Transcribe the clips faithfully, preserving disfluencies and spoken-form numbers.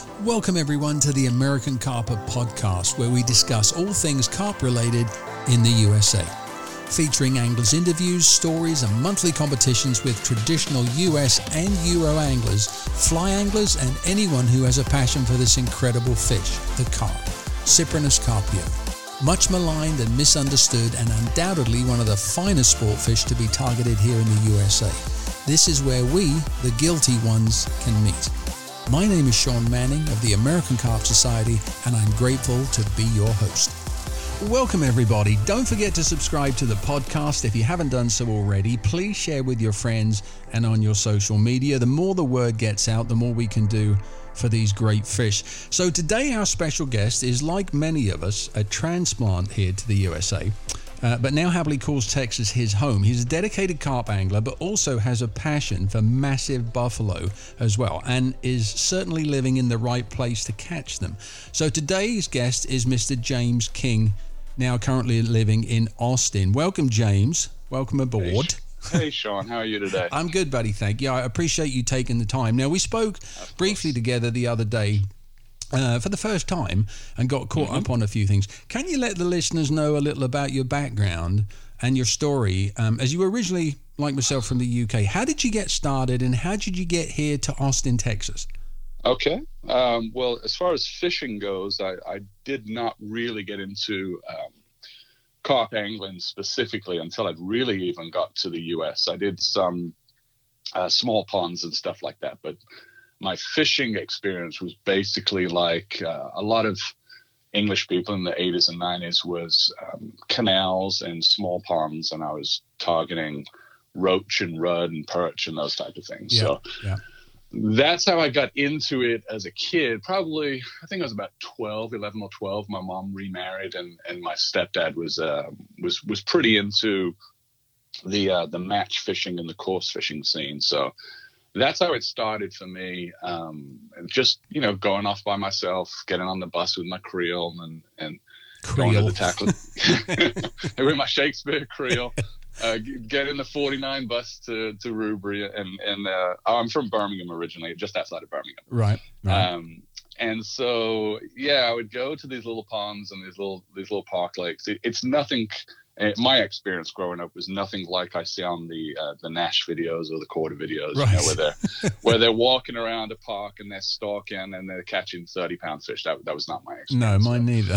Welcome everyone to the American Carper podcast, where we discuss all things carp related in the U S A. Featuring anglers' interviews, stories and monthly competitions with traditional U S and Euro anglers, fly anglers and anyone who has a passion for this incredible fish, the carp, Cyprinus carpio. Much maligned and misunderstood and undoubtedly one of the finest sport fish to be targeted here in the U S A. This is where we, the guilty ones, can meet. My name is Sean Manning of the American Carp Society, and I'm grateful to be your host. Welcome everybody. Don't forget to subscribe to the podcast. If you haven't done so already, please share with your friends and on your social media. The more the word gets out, the more we can do for these great fish. So today our special guest is, like many of us, a transplant here to the U S A. Uh, but now happily calls Texas his home. He's a dedicated carp angler, but also has a passion for massive buffalo as well, and is certainly living in the right place to catch them. So today's guest is Mister James King, now currently living in Austin. Welcome, James. Welcome aboard. Hey, hey Sean. How are you today? I'm good, buddy. Thank you. I appreciate you taking the time. Now, we spoke briefly together the other day Uh, for the first time and got caught mm-hmm. up on a few things. Can you let the listeners know a little about your background and your story? Um, as you were originally, like myself, from the U K, how did you get started and how did you get here to Austin, Texas? Okay. Um, well, as far as fishing goes, I, I did not really get into um, carp angling specifically until I'd really even got to the U S. I did some uh, small ponds and stuff like that, but my fishing experience was basically like uh, a lot of English people in the eighties and nineties was um, canals and small ponds, and I was targeting roach and rudd and perch and those type of things. Yeah, so yeah. That's how I got into it as a kid. Probably, I think I was about twelve, eleven or twelve. My mom remarried, and, and my stepdad was uh, was was pretty into the uh, the match fishing and the course fishing scene. So that's how it started for me. Um, just, you know, going off by myself, getting on the bus with my creel and, and creel. going to the tackle with my Shakespeare creel, uh, getting the forty-nine bus to, to Rubri. And, and uh, I'm from Birmingham originally, just outside of Birmingham. Right. right. Um, and so, yeah, I would go to these little ponds and these little, these little park lakes. It, it's nothing. My experience growing up was nothing like I see on the uh, the Nash videos or the quarter videos, right. you know, where they're where they're walking around a park and they're stalking and they're catching thirty pound fish. That that was not my experience. No, mine neither.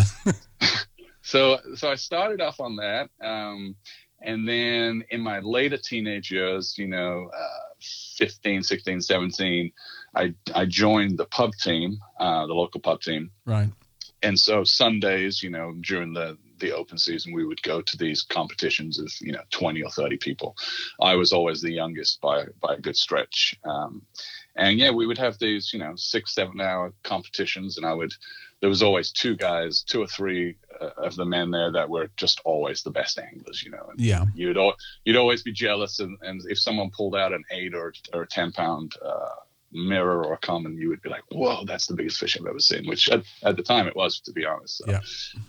so so I started off on that, um, and then in my later teenage years, you know, uh, fifteen, sixteen, seventeen, I I joined the pub team, uh, the local pub team, right. And so Sundays, you know, during the the open season, we would go to these competitions of, you know, twenty or thirty people. I was always the youngest by, by a good stretch. Um, and yeah, we would have these, you know, six, seven hour competitions. And I would, there was always two guys, two or three uh, of the men there that were just always the best anglers, you know, and yeah. you'd, al- you'd always be jealous. And, and if someone pulled out an eight or, or a ten pound, uh, mirror or common, you would be like, whoa, that's the biggest fish I've ever seen, which at, at the time it was, to be honest. So. Yeah.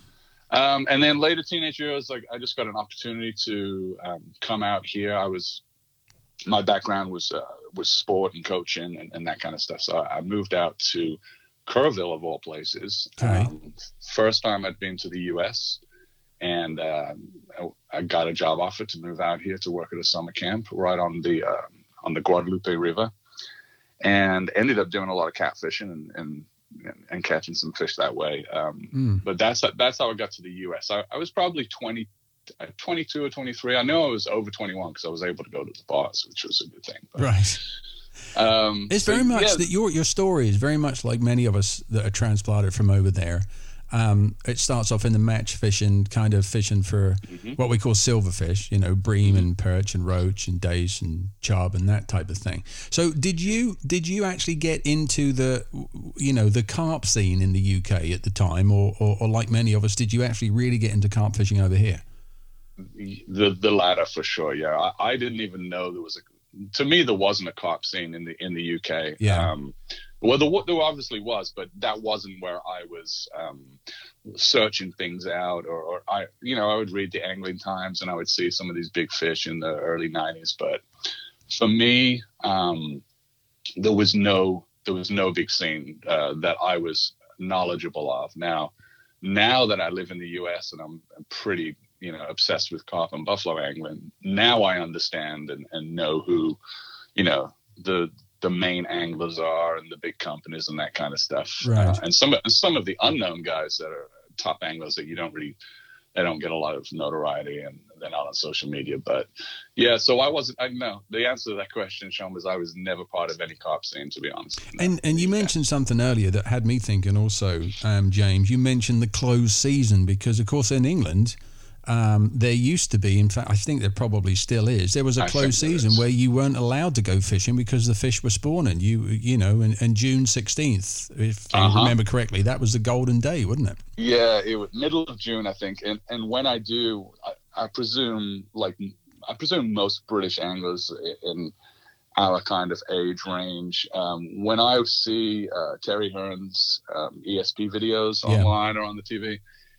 Um, and then later teenage years, like I just got an opportunity to um, come out here. I was, my background was uh, was sport and coaching and, and that kind of stuff. So I, I moved out to Kerrville of all places. Okay. Um, first time I'd been to the U S, and uh, I, I got a job offer to move out here to work at a summer camp right on the uh, on the Guadalupe River, and ended up doing a lot of catfishing and, and And, and catching some fish that way. Um, mm. But that's that's how I got to the U S. I, I was probably twenty, twenty-two or twenty-three. I know I was over twenty-one because I was able to go to the bars, which was a good thing. But, right. Um, it's so, very much yeah. that your your story is very much like many of us that are transplanted from over there. Um, it starts off in the match fishing, kind of fishing for mm-hmm. what we call silverfish, you know, bream and perch and roach and dace and chub and that type of thing. So did you did you actually get into the, you know, the carp scene in the U K at the time, or, or, or like many of us, did you actually really get into carp fishing over here? The the latter for sure, yeah. I, I didn't even know there was a, to me, there wasn't a carp scene in the in the U K. Yeah. Um, Well, there, there obviously was, but that wasn't where I was um, searching things out, or, or I, you know, I would read the Angling Times and I would see some of these big fish in the early nineties. But for me, um, there was no there was no big scene uh, that I was knowledgeable of. Now, now that I live in the U S and I'm, I'm pretty, you know, obsessed with carp and buffalo angling, now I understand and, and know who, you know, the the main anglers are and the big companies and that kind of stuff. Right. Uh, and some some of the unknown guys that are top anglers that you don't really, they don't get a lot of notoriety and they're not on social media. But yeah, so I wasn't, I know the answer to that question, Sean, was I was never part of any carp scene, to be honest. No. And and you yeah. mentioned something earlier that had me thinking also, um, James. You mentioned the closed season because, of course, in England, um, there used to be, in fact, I think there probably still is, there was a I closed season where you weren't allowed to go fishing because the fish were spawning. You you know, and, and June sixteenth, if Uh-huh. I remember correctly, that was the golden day, wasn't it? Yeah, it was middle of June, I think. And and when I do, I, I presume, like, I presume most British anglers in our kind of age range, um, when I see uh, Terry Hearn's um, E S P videos Yeah. online or on the T V,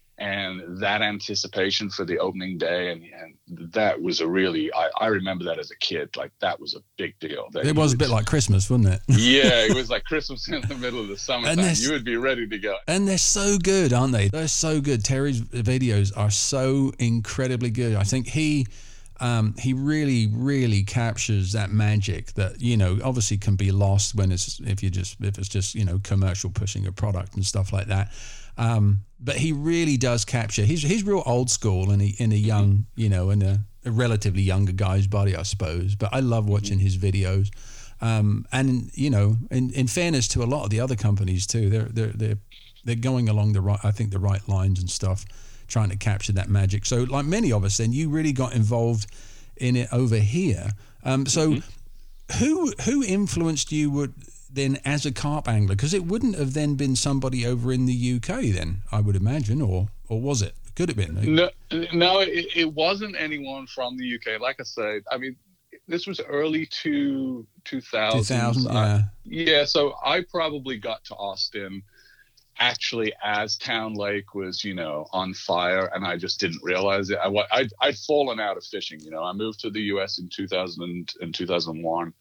and that anticipation for the opening day, and, and that was a really, I, I remember that as a kid, like that was a big deal. That It was a bit like Christmas, wasn't it? yeah, it was like Christmas in the middle of the summertime. this- You would be ready to go. And they're so good, aren't they? They're so good. Terry's videos are so incredibly good. I think he um, he really, really captures that magic that, you know, obviously can be lost when it's if you just if it's just, you know, commercial pushing a product and stuff like that. Um, but he really does capture. He's he's real old school in a in a young, you know, in a, a relatively younger guy's body, I suppose. But I love watching his videos. Um, and you know, in, in fairness to a lot of the other companies too, they're they're they're they're going along the right, I think, the right lines and stuff, trying to capture that magic. So, like many of us, then you really got involved in it over here. Um, so, mm-hmm. who who influenced you would then as a carp angler? Because it wouldn't have then been somebody over in the U K, then I would imagine, or or was it? Could have been. No, no, it, it wasn't anyone from the U K. Like I said, I mean, this was early to two thousands. two thousand, yeah. Uh, yeah, so I probably got to Austin actually as Town Lake was, you know, on fire, and I just didn't realize it. I, I'd, I'd fallen out of fishing, you know. I moved to the U S in two thousand and two thousand one,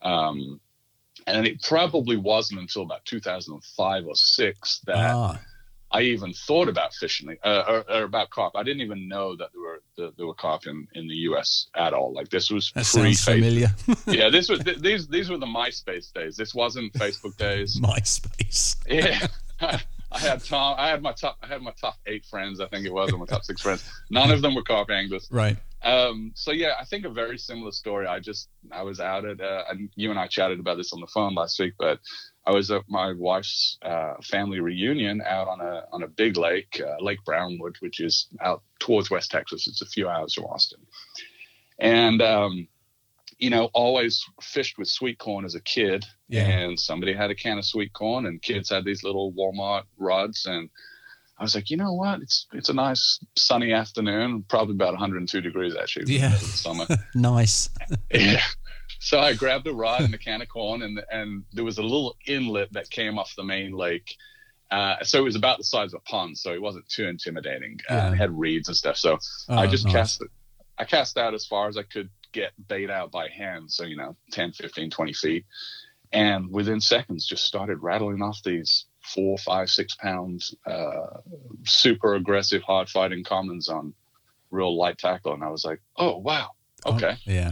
um, and it probably wasn't until about two thousand five or six that Ah. I even thought about fishing, uh, or, or about carp. I didn't even know that there were that there were carp in, in the U S at all. Like this was That pre sounds familiar. yeah, this was th- these these were the MySpace days. This wasn't Facebook days. MySpace. Yeah, I had Tom. I had my top. I had my top eight friends. I think it was, or my top six friends. None of them were carp anglers. Right. Um, so yeah, I think a very similar story. I just I was out at uh, and you and I chatted about this on the phone last week, but I was at my wife's uh, family reunion out on a on a big lake, uh, Lake Brownwood, which is out towards West Texas. It's a few hours from Austin, and um, you know, always fished with sweet corn as a kid. Yeah. And somebody had a can of sweet corn, and kids had these little Walmart rods, and I was like, you know what? It's it's a nice sunny afternoon, probably about one hundred two degrees actually. Yeah. In the summer. Nice. Yeah. So I grabbed a rod and a can of corn, and and there was a little inlet that came off the main lake. Uh, so it was about the size of a pond, so it wasn't too intimidating. Yeah. Uh, it had reeds and stuff. So Oh, I just nice. cast it. I cast out as far as I could get bait out by hand. So, you know, ten, fifteen, twenty feet. And within seconds, just started rattling off these four, five, six pounds, uh, super aggressive, hard fighting commons on real light tackle. And I was like, oh, wow. Okay. Oh, yeah.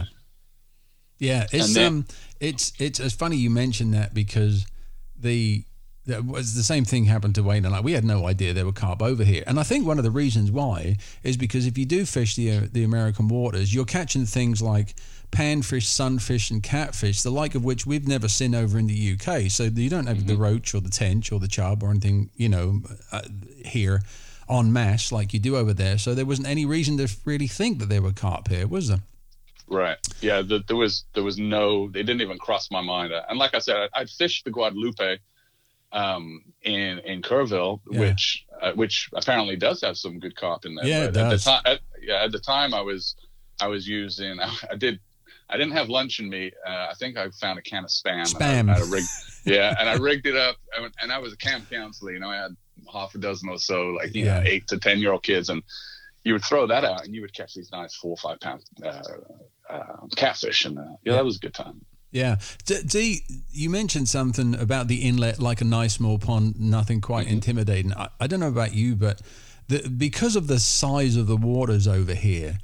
Yeah. It's, And then- um, it's, it's, it's funny you mentioned that because the, that was the same thing happened to Wayne and I. We had no idea there were carp over here. And I think one of the reasons why is because if you do fish the, uh, the American waters, you're catching things like panfish, sunfish, and catfish, the like of which we've never seen over in the U K. So you don't have mm-hmm. the roach or the tench or the chub or anything, you know, uh, here en masse like you do over there. So there wasn't any reason to really think that there were carp here, was there? Right. Yeah. The, there was there was no. They didn't even cross my mind. And like I said, I, I'd fished the Guadalupe um, in in Kerrville, Yeah. which uh, which apparently does have some good carp in there. Yeah, it But at does. the time, at, yeah, at the time I was I was using. I did. I didn't have luncheon meat. Uh, I think I found a can of spam. Spam. And I, I had a rig, yeah, and I rigged it up. And, and I was a camp counselor. You know, I had half a dozen or so, like you Yeah. know, eight to ten year old kids, and you would throw that out, and you would catch these nice four or five pound uh, uh, catfish, and uh, yeah, Yeah. that was a good time. Yeah. D, D, you mentioned something about the inlet, like a nice small pond, nothing quite mm-hmm. intimidating. I, I don't know about you, but the, because of the size of the waters over here,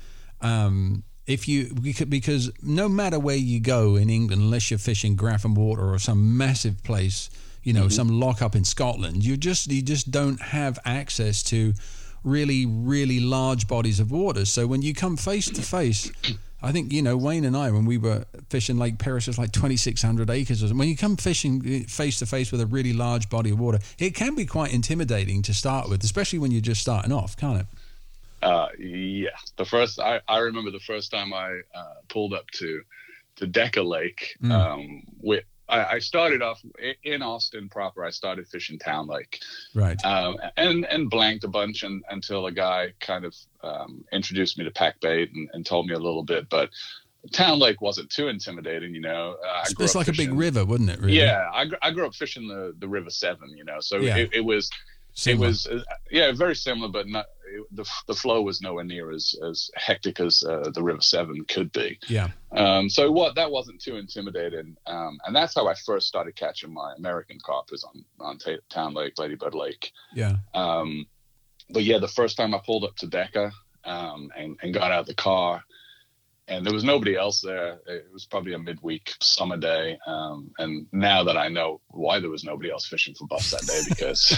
um, if you because no matter where you go in England, unless you're fishing Grafham Water or some massive place, you know, mm-hmm. some lock up in Scotland, you just you just don't have access to really, really large bodies of water. So when you come face to face, I think, you know, Wayne and I, when we were fishing Lake Peris, it's like twenty-six hundred acres. When you come fishing face to face with a really large body of water, it can be quite intimidating to start with, especially when you're just starting off, can't it? Uh, yeah. The first, I, I remember the first time I uh, pulled up to, to Decker Lake. Mm. Um, with, I, I started off in Austin proper. I started fishing Town Lake. Right. Um, and, and blanked a bunch and, until a guy kind of um, introduced me to pack bait and, and told me a little bit. But Town Lake wasn't too intimidating, you know. Uh, I it's like fishing, a big river, wouldn't it? Really? Yeah. I, I grew up fishing the, the River Severn, you know. So yeah. it, it was... Similar. It was, uh, yeah, very similar, but not it, the the flow was nowhere near as as hectic as uh, the River Severn could be. Yeah. Um. So what that wasn't too intimidating. Um. And that's how I first started catching my American carp, was on on T- Town Lake, Ladybird Lake. Yeah. Um. But yeah, the first time I pulled up to Decker, um, and and got out of the car, and there was nobody else there. It was probably a midweek summer day. Um, and now that I know why there was nobody else fishing for buffs that day, because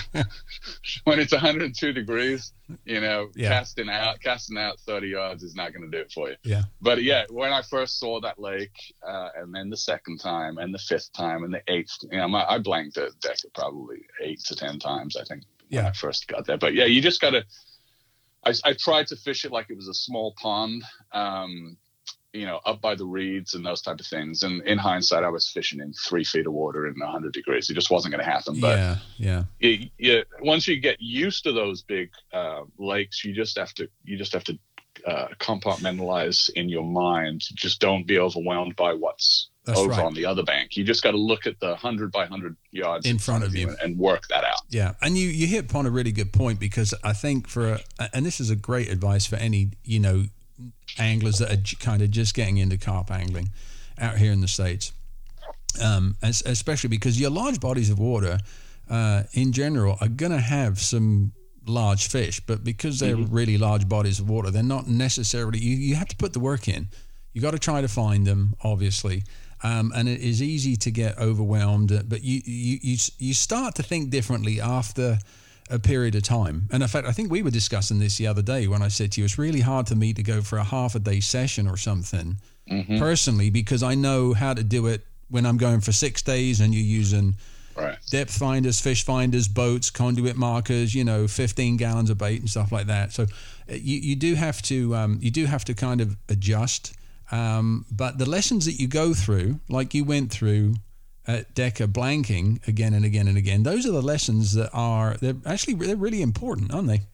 when it's one hundred two degrees, you know, yeah. casting out, casting out thirty yards is not going to do it for you. Yeah. But yeah, when I first saw that lake, uh, and then the second time and the fifth time and the eighth, you know, my, I blanked at Decker probably eight to ten times, I think, when yeah. I first got there. But yeah, you just got to, I, I tried to fish it like it was a small pond. Um, you know, up by the reeds and those type of things. And in hindsight, I was fishing in three feet of water in one hundred degrees. It just wasn't going to happen. But yeah, yeah. It, it, once you get used to those big uh, lakes, you just have to you just have to uh, compartmentalize in your mind. Just don't be overwhelmed by what's That's over right. on the other bank. You just got to look at the hundred by hundred yards in front of you and, and work that out. Yeah, and you you hit upon a really good point, because I think for a, and this is a great advice for any, you know, anglers that are kind of just getting into carp angling out here in the States, um, as, especially because your large bodies of water uh, in general are going to have some large fish, but because they're mm-hmm. really large bodies of water, they're not necessarily, you, you have to put the work in. You got to try to find them, obviously, um, and it is easy to get overwhelmed, but you, you, you, you start to think differently after a period of time. And in fact, I think we were discussing this the other day when I said to you, it's really hard for me to go for a half a day session or something mm-hmm. personally, because I know how to do it when I'm going for six days and you're using right. depth finders, fish finders, boats, conduit markers, you know, fifteen gallons of bait and stuff like that. So you, you do have to, um, you do have to kind of adjust. Um, but the lessons that you go through, like you went through at Decker blanking again and again and again, those are the lessons that are, they're actually, they're really important, aren't they?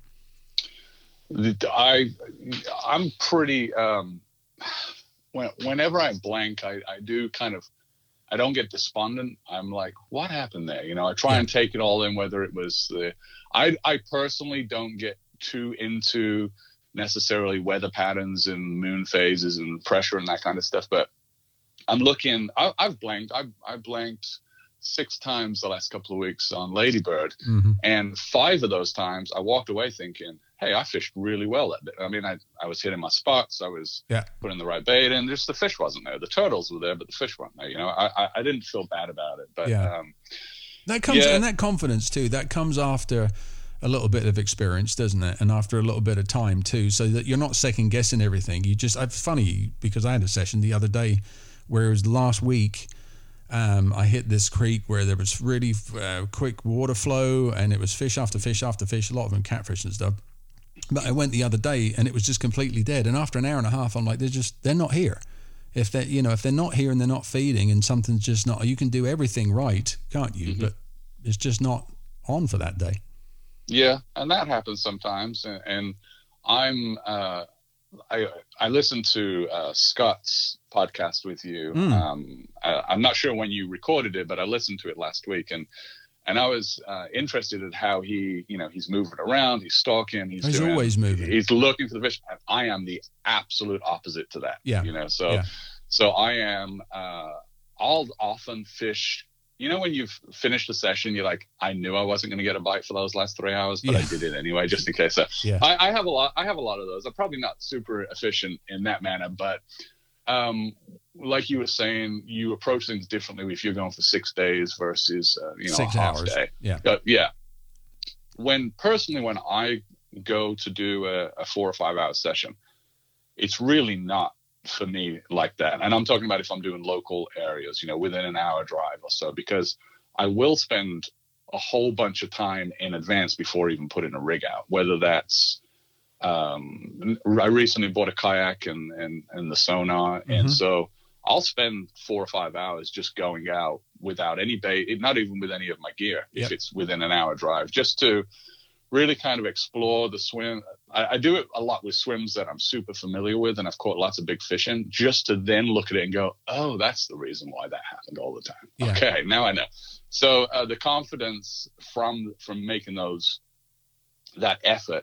I, I'm pretty, um, when, whenever I blank, I, I do kind of, I don't get despondent. I'm like, what happened there? You know, I try yeah. and take it all in, whether it was the, I, I personally don't get too into necessarily weather patterns and moon phases and pressure and that kind of stuff, but I'm looking, I, I've blanked, I've, I've blanked six times the last couple of weeks on Ladybird. Mm-hmm. And five of those times I walked away thinking, hey, I fished really well that day. I mean, I, I was hitting my spots. I was yeah. putting the right bait in. Just the fish wasn't there. The turtles were there, but the fish weren't there. You know, I, I, I didn't feel bad about it. But yeah. um, that comes, yeah. and that confidence too, that comes after a little bit of experience, doesn't it? And after a little bit of time too, so that you're not second guessing everything. You just, it's funny because I had a session the other day where it was last week, um, I hit this creek where there was really uh, quick water flow and it was fish after fish after fish, a lot of them catfish and stuff. But I went the other day and it was just completely dead. And after an hour and a half, I'm like, they're just, they're not here. If they're, you know, if they're not here and they're not feeding and something's just not, you can do everything right, can't you? Mm-hmm. But it's just not on for that day. Yeah. And that happens sometimes. And, and I'm, uh, I I listened to uh, Scott's podcast with you. Mm. Um, I, I'm not sure when you recorded it, but I listened to it last week, and and I was uh, interested in how he, you know, he's moving around, he's stalking, he's, he's doing, always moving, he's looking for the fish. I am the absolute opposite to that. Yeah, you know, so yeah. so I am. Uh, I'll often fish. You know, when you've finished a session, you're like, I knew I wasn't going to get a bite for those last three hours, but yeah. I did it anyway, just in case. So yeah. I, I have a lot. I have a lot of those. I'm probably not super efficient in that manner, but um, like you were saying, you approach things differently if you're going for six days versus uh, you know six a half hours. day. Yeah, but yeah. When personally, when I go to do a, a four or five hour session, it's really not for me like that. And I'm talking about if I'm doing local areas, you know, within an hour drive or so, because I will spend a whole bunch of time in advance before even putting a rig out, whether that's, um, I recently bought a kayak and, and, and the sonar. Mm-hmm. And so I'll spend four or five hours just going out without any bait, not even with any of my gear, yep. if it's within an hour drive, just to really kind of explore the swim. I, I do it a lot with swims that I'm super familiar with and I've caught lots of big fish in, just to then look at it and go, oh, that's the reason why that happened all the time. Yeah. Okay, now I know. So uh, the confidence from from making those, that effort,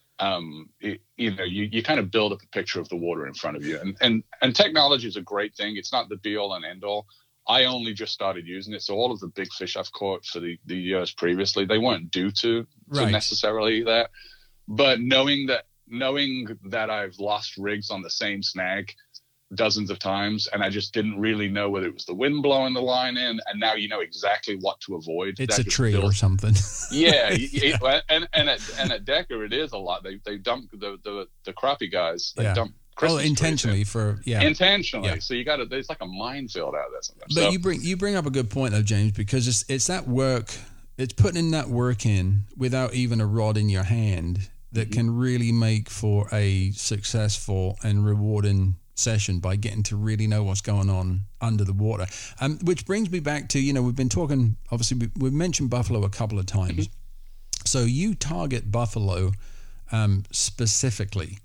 um, it, you know, you, you kind of build up a picture of the water in front of you. And, and, and technology is a great thing. It's not the be all and end all. I only just started using it. So all of the big fish I've caught for the, the years previously, they weren't due to, to right. necessarily that. But knowing that knowing that I've lost rigs on the same snag dozens of times, and I just didn't really know whether it was the wind blowing the line in, and now you know exactly what to avoid. It's that a tree built, or something. yeah, it, and and at, and at Decker it is a lot. They they dump the the, the crappie guys. They yeah. dump. Christmas oh, intentionally for yeah, intentionally. Yeah. So you got to. There's like a minefield out there sometimes. But so, you bring you bring up a good point though, James, because it's it's that work. It's putting in that work in without even a rod in your hand that mm-hmm. can really make for a successful and rewarding session by getting to really know what's going on under the water. Um, which brings me back to, you know, we've been talking. Obviously, we, we've mentioned buffalo a couple of times. Mm-hmm. So you target buffalo um, specifically.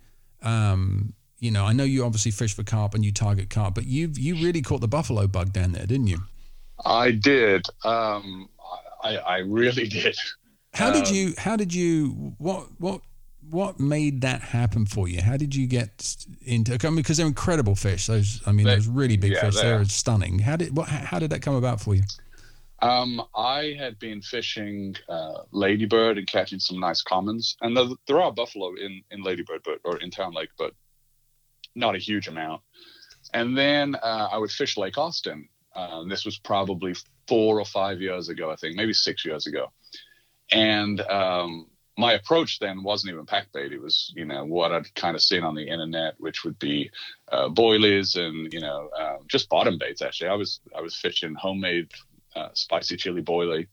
Um, You know, I know you obviously fish for carp and you target carp, but you you really caught the buffalo bug down there, didn't you? I did. Um, I, I really did. How um, did you? How did you? What what what made that happen for you? How did you get into? I mean, because they're incredible fish. Those, I mean, they, those really big yeah, fish. They're, they're stunning. How did what? How did that come about for you? Um, I had been fishing uh, ladybird and catching some nice commons, and there, there are buffalo in in ladybird, but or in Town Lake, but not a huge amount. And then uh, I would fish Lake Austin. Uh, this was probably four or five years ago, I think, maybe six years ago. And um, my approach then wasn't even pack bait. It was, you know, what I'd kind of seen on the internet, which would be uh, boilies and, you know, uh, just bottom baits, actually. I was I was fishing homemade uh, spicy chili boilie.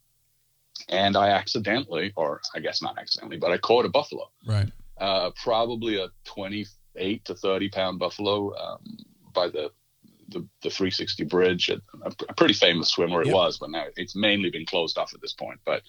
And I accidentally, or I guess not accidentally, but I caught a buffalo. Right. Uh, probably a twenty-eight to thirty pound buffalo um, by the, the the three sixty bridge. A, a pretty famous swimmer it yep. was, but now it's mainly been closed off at this point. But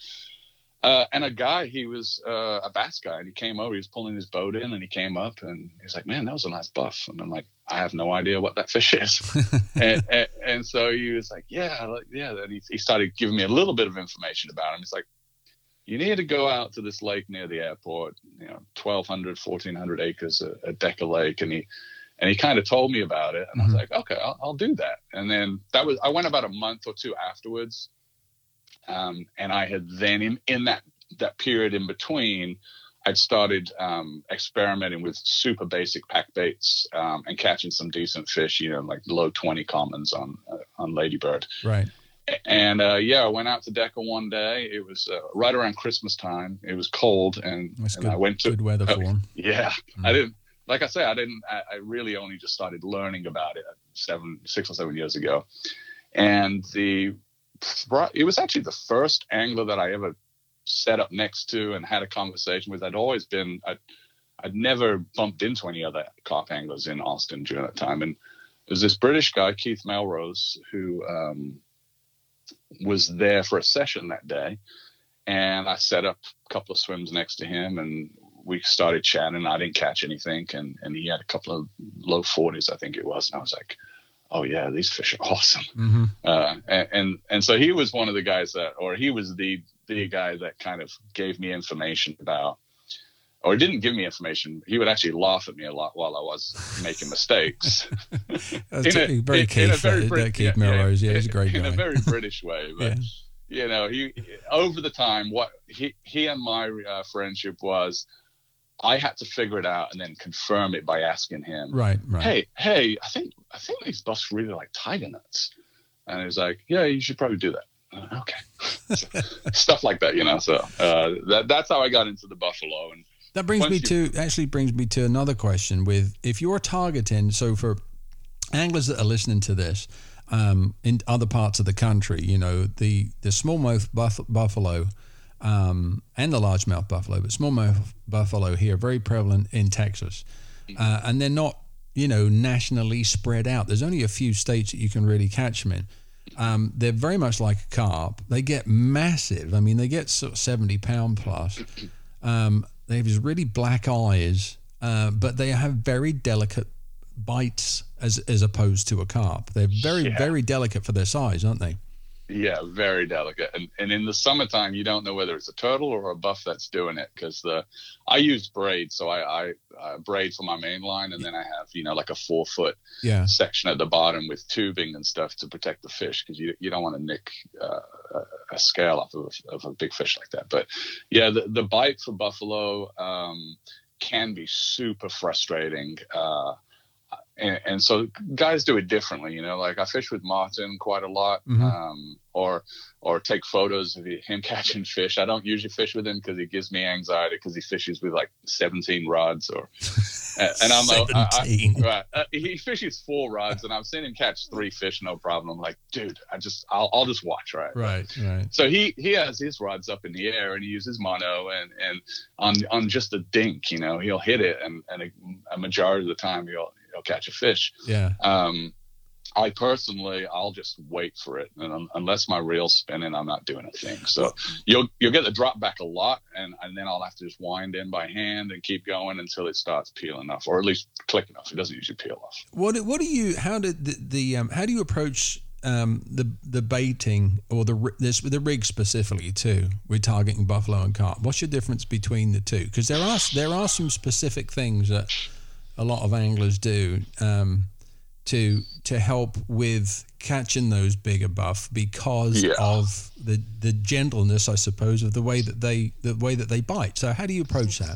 uh, and a guy, he was uh, a bass guy, and he came over. He was pulling his boat in, and he came up, and he was like, "Man, that was a nice buff." And I'm like, "I have no idea what that fish is." and, and and so he was like, "Yeah, like, yeah." Then he he started giving me a little bit of information about him. He's like, you need to go out to this lake near the airport, you know, twelve hundred, fourteen hundred acres at, at Decker Lake. And he, and he kind of told me about it. And mm-hmm. I was like, okay, I'll, I'll do that. And then that was, I went about a month or two afterwards. Um, and I had then in, in that, that period in between, I'd started um, experimenting with super basic pack baits um, and catching some decent fish, you know, like low twenty commons on, uh, on ladybird. Right. And, uh, yeah, I went out to Decker one day. It was uh, right around Christmas time. It was cold, and, That's and good, I went to good weather uh, for them. Yeah, mm. I didn't. Like I say, I didn't. I, I really only just started learning about it seven, six or seven years ago, and the it was actually the first angler that I ever sat up next to and had a conversation with. I'd always been. I'd, I'd never bumped into any other carp anglers in Austin during that time, and there was this British guy, Keith Melrose, who. Um, was there for a session that day, and I set up a couple of swims next to him, and we started chatting. I didn't catch anything, and, and he had a couple of low forties, I think it was, and I was like, oh yeah, these fish are awesome. Mm-hmm. Uh, and, and and so he was one of the guys that, or he was the the guy that kind of gave me information about or he didn't give me information. He would actually laugh at me a lot while I was making mistakes. That's a, a very Keith, very, uh, Keith yeah, Melrose. Yeah, yeah, he's a great in guy. In a very British way. But, yeah. you know, he over the time, what he, he and my uh, friendship was, I had to figure it out and then confirm it by asking him, right, right. Hey, hey, I think I think these buffs really like tiger nuts. And he was like, yeah, you should probably do that. Uh, okay. So, stuff like that, you know. So uh, that that's how I got into the buffalo. And that brings me you, to actually brings me to another question. With if you're targeting, so for anglers that are listening to this um, in other parts of the country, you know, the the smallmouth buff, buffalo um, and the largemouth buffalo, but smallmouth buffalo here very prevalent in Texas, uh, and they're not, you know, nationally spread out. There's only a few states that you can really catch them in. Um, they're very much like a carp. They get massive. I mean, they get sort of seventy pound plus. Um, they have these really black eyes, uh, but they have very delicate bites as as opposed to a carp. They're very, yeah. very delicate for their size, aren't they? Yeah, very delicate. And and in the summertime, you don't know whether it's a turtle or a buff that's doing it, because the I use braid, so I, I uh, braid for my main line, and then I have, you know, like a four foot yeah. section at the bottom with tubing and stuff to protect the fish, because you you don't want to nick uh, a scale off of a, of a big fish like that. But yeah, the the bite for buffalo um, can be super frustrating. Uh, And, and so guys do it differently, you know, like I fish with Martin quite a lot, mm-hmm. um, or or take photos of him catching fish. I don't usually fish with him because he gives me anxiety, because he fishes with like seventeen rods, or and I'm like, I, I, right. Uh, he fishes four rods, and I've seen him catch three fish, no problem. I'm like, dude, I just I'll I'll just watch, right? Right, right. So he he has his rods up in the air, and he uses mono, and and on on just a dink, you know, he'll hit it, and and a, a majority of the time he'll. You'll catch a fish. Yeah. Um, I personally, I'll just wait for it, and um, unless my reel's spinning, I'm not doing a thing. So you'll you'll get the drop back a lot, and, and then I'll have to just wind in by hand and keep going until it starts peeling off, or at least clicking off. It doesn't usually peel off. What what do you? How did the, the um, how do you approach um, the the baiting or the this the rig specifically too? We're targeting buffalo and carp. What's your difference between the two? Because there are there are some specific things that a lot of anglers do um, to to help with catching those bigger buff, because yeah. of the the gentleness, I suppose, of the way that they the way that they bite. So how do you approach that?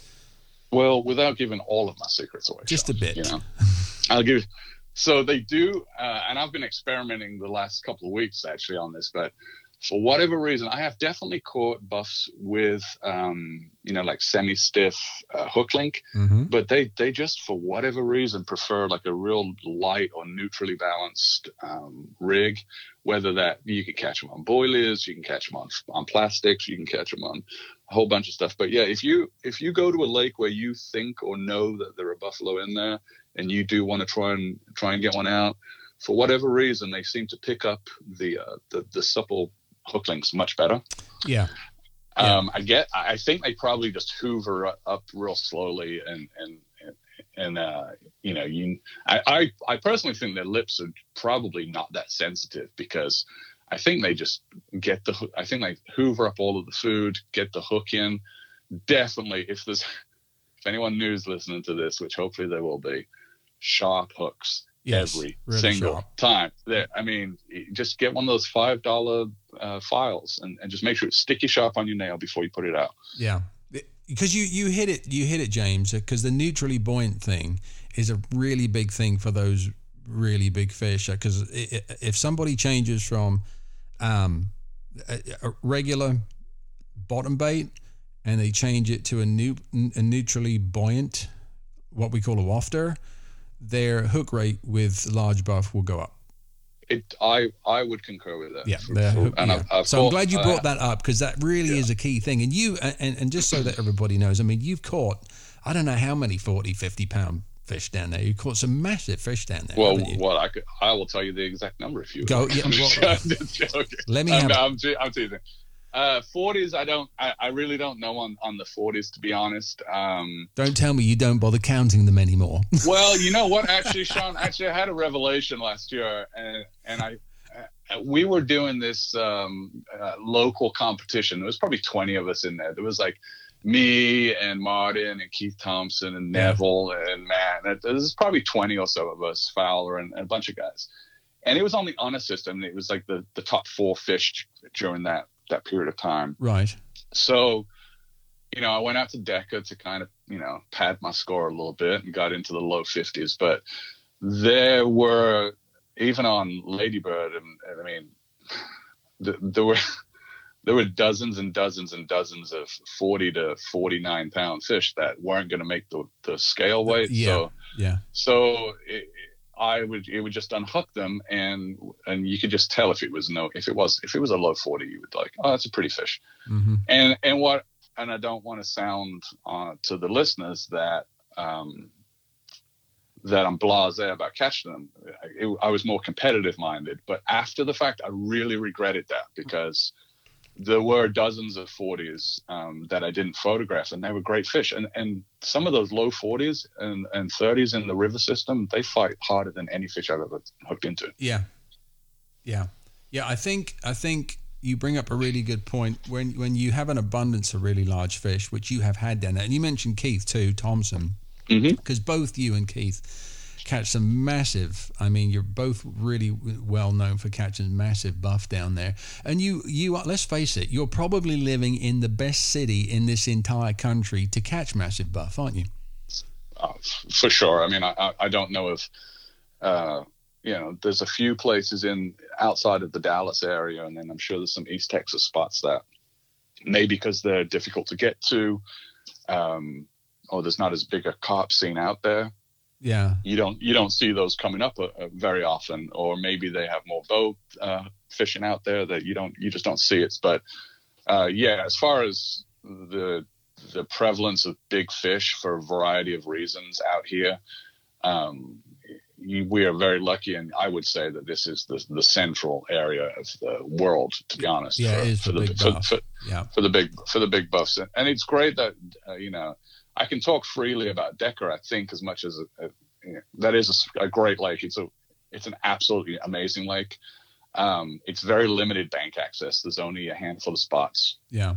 Well, without giving all of my secrets away, just Sean, a bit. You know, I'll give. So they do, uh, and I've been experimenting the last couple of weeks actually on this, but for whatever reason, I have definitely caught buffs with, um, you know, like semi-stiff uh, hook link, mm-hmm. but they, they just, for whatever reason, prefer like a real light or neutrally balanced um, rig, whether that you can catch them on boilies, you can catch them on, on plastics, you can catch them on a whole bunch of stuff. But yeah, if you if you go to a lake where you think or know that there are buffalo in there, and you do want to try and try and get one out, for whatever reason, they seem to pick up the uh, the, the supple hook links much better. Yeah. Um, I get, I think they probably just hoover up real slowly, and, and, and, uh, you know, you, I, I, I personally think their lips are probably not that sensitive, because I think they just get the, I think they hoover up all of the food, get the hook in. Definitely, if there's, if anyone new is listening to this, which hopefully there will be, sharp hooks. Yes, every really single sharp. time. There, I mean, just get one of those five dollar uh, files and, and just make sure it's sticky sharp on your nail before you put it out. Yeah, because you you hit it, you hit it, James. Because the neutrally buoyant thing is a really big thing for those really big fish. Because if somebody changes from um, a, a regular bottom bait and they change it to a new a neutrally buoyant, what we call a wafter, their hook rate with large buff will go up. It, I, I would concur with that. Yeah, for, for, and yeah. I've, I've so caught, I'm glad you brought uh, that up, because that really yeah. is a key thing. And you, and, and just so that everybody knows, I mean, you've caught, I don't know how many forty, fifty pound fish down there. You caught some massive fish down there. Well, well, I could, I will tell you the exact number if you go. Like. Yeah, well, let me. I'm, Have I'm, I'm, I'm teasing. Uh, forties, I don't, I, I really don't know on, on the forties, to be honest. Um, don't tell me you don't bother counting them anymore. Well, you know what, actually, Sean, actually, I had a revelation last year, and, and I, uh, we were doing this um, uh, local competition. There was probably twenty of us in there. There was like me and Martin and Keith Thompson and Neville yeah. and Matt. There's probably twenty or so of us, Fowler and, and a bunch of guys. And it was on the honor system. It was like the, the top four fish during that, that period of time. Right. So, you know, I went out to Decca to kind of, you know, pad my score a little bit and got into the low fifties. But there were, even on Ladybird, and, and I mean, th- there were there were dozens and dozens and dozens of forty to forty-nine pound fish that weren't going to make the, the scale weight. Yeah. So, yeah. So it, I would it would just unhook them, and and you could just tell if it was no if it was if it was a low forty, you would like, oh, that's a pretty fish. Mm-hmm. And and what and I don't want to sound uh, to the listeners that um, that I'm blasé about catching them. It, I was more competitive minded, but after the fact, I really regretted that, because there were dozens of forties um, that I didn't photograph, and they were great fish. And and some of those low forties and, and thirties in the river system, they fight harder than any fish I've ever hooked into. Yeah, yeah, yeah. I think I think you bring up a really good point. When when you have an abundance of really large fish, which you have had down there, and you mentioned Keith too, Thompson, because mm-hmm. both you and Keith catch some massive, I mean, you're both really well known for catching massive buff down there. And you, you are, let's face it, you're probably living in the best city in this entire country to catch massive buff, aren't you? Uh, for sure. I mean, I, I don't know if, uh, you know, there's a few places in outside of the Dallas area, and then I'm sure there's some East Texas spots that maybe because they're difficult to get to, um, or there's not as big a carp scene out there. Yeah, you don't you don't see those coming up uh, very often, or maybe they have more bow uh, fishing out there that you don't you just don't see it. But uh, yeah, as far as the the prevalence of big fish for a variety of reasons out here, um, you, we are very lucky, and I would say that this is the the central area of the world, to be honest. Yeah, for, it is for the the big for, buff. for, yeah. for the big for the big buffs, and it's great that uh, you know. I can talk freely about Decker, I think, as much as a, a, you know, that is a, a great lake. It's a, it's an absolutely amazing lake. Um, it's very limited bank access. There's only a handful of spots. Yeah.